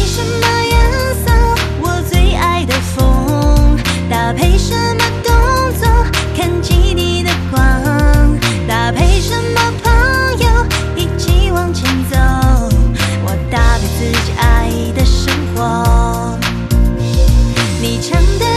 什么颜色？我最爱的风，搭配什么动作？看基地的光，搭配什么朋友？一起往前走。我搭配自己爱的生活。你唱的